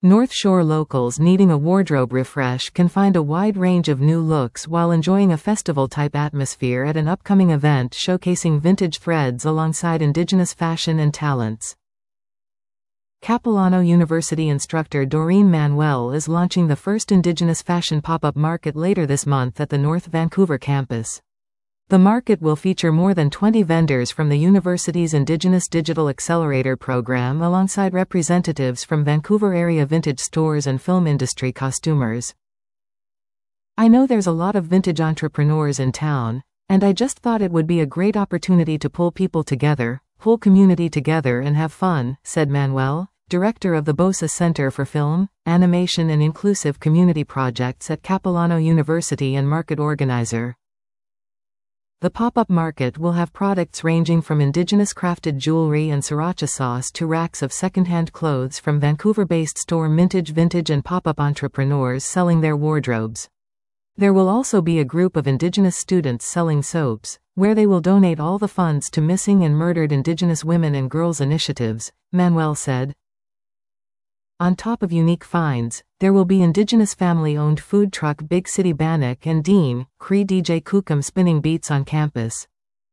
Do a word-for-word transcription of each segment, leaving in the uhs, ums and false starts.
North Shore locals needing a wardrobe refresh can find a wide range of new looks while enjoying a festival-type atmosphere at an upcoming event showcasing vintage threads alongside indigenous fashion and talents. Capilano University instructor Doreen Manuel is launching the first Indigenous fashion pop-up market later this month at the North Vancouver campus. The market will feature more than twenty vendors from the university's Indigenous Digital Accelerator program alongside representatives from Vancouver area vintage stores and film industry costumers. I know there's a lot of vintage entrepreneurs in town, and I just thought it would be a great opportunity to pull people together, pull community together and have fun, said Manuel, director of the BOSA Center for Film, Animation and Inclusive Community Projects at Capilano University and market organizer. The pop-up market will have products ranging from indigenous crafted jewelry and sriracha sauce to racks of second-hand clothes from Vancouver-based store Mintage Vintage and pop-up entrepreneurs selling their wardrobes. There will also be a group of Indigenous students selling soaps, where they will donate all the funds to missing and murdered Indigenous women and girls initiatives, Manuel said. On top of unique finds, there will be Indigenous family-owned food truck Big City Bannock and Dean, Cree D J Kukum spinning beats on campus.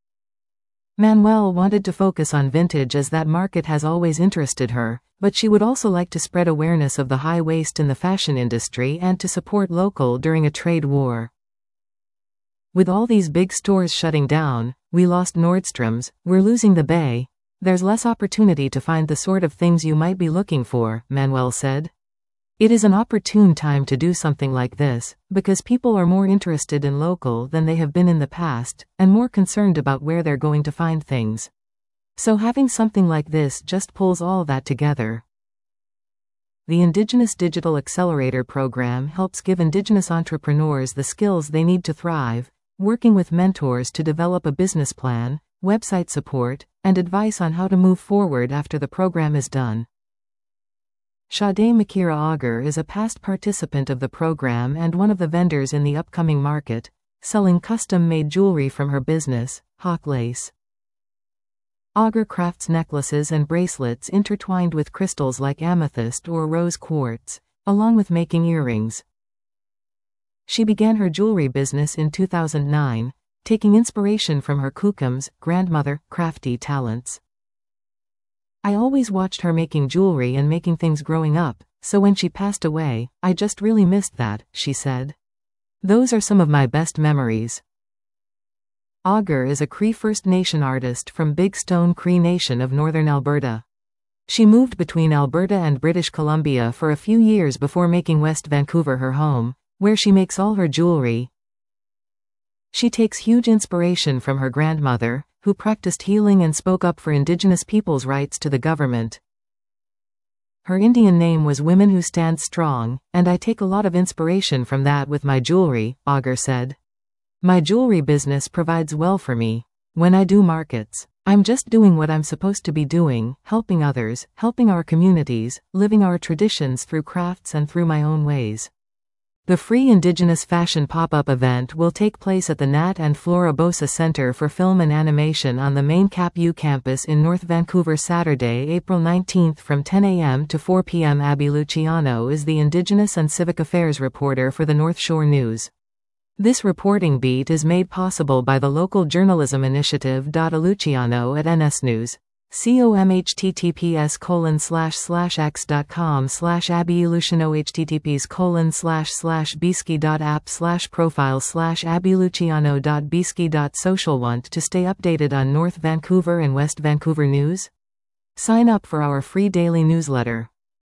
Manuel wanted to focus on vintage as that market has always interested her, but she would also like to spread awareness of the high waste in the fashion industry and to support local during a trade war. With all these big stores shutting down, we lost Nordstrom's, we're losing the Bay. There's less opportunity to find the sort of things you might be looking for, Manuel said. It is an opportune time to do something like this, because people are more interested in local than they have been in the past, and more concerned about where they're going to find things. So having something like this just pulls all that together. The Indigenous Digital Accelerator program helps give Indigenous entrepreneurs the skills they need to thrive, working with mentors to develop a business plan, website support, and advice on how to move forward after the program is done. Sade Makira Auger is a past participant of the program and one of the vendors in the upcoming market, selling custom-made jewelry from her business, Hawk Lace. Auger crafts necklaces and bracelets intertwined with crystals like amethyst or rose quartz, along with making earrings. She began her jewelry business in two thousand nine, taking inspiration from her Kukum's grandmother, crafty talents. I always watched her making jewelry and making things growing up, so when she passed away, I just really missed that, she said. Those are some of my best memories. Auger is a Cree First Nation artist from Big Stone Cree Nation of northern Alberta. She moved between Alberta and British Columbia for a few years before making West Vancouver her home, where she makes all her jewelry. She takes huge inspiration from her grandmother, who practiced healing and spoke up for Indigenous people's rights to the government. Her Indian name was Women Who Stand Strong, and I take a lot of inspiration from that with my jewelry, Auger said. My jewelry business provides well for me. When I do markets, I'm just doing what I'm supposed to be doing, helping others, helping our communities, living our traditions through crafts and through my own ways. The free Indigenous fashion pop-up event will take place at the Nat and Flora BOSA Center for Film and Animation on the main Cap U campus in North Vancouver Saturday, April nineteenth from ten a m to four p m Abby Luciano is the Indigenous and Civic Affairs reporter for the North Shore News. This reporting beat is made possible by the local journalism initiative. Luciano at N S News. comhttps colon slash slash x dot com slash Abby Luciano https colon slash slash bski dot app slash profile slash Abby Luciano dot bski dot social. Want to stay updated on North Vancouver and West Vancouver news? Sign up for our free daily newsletter.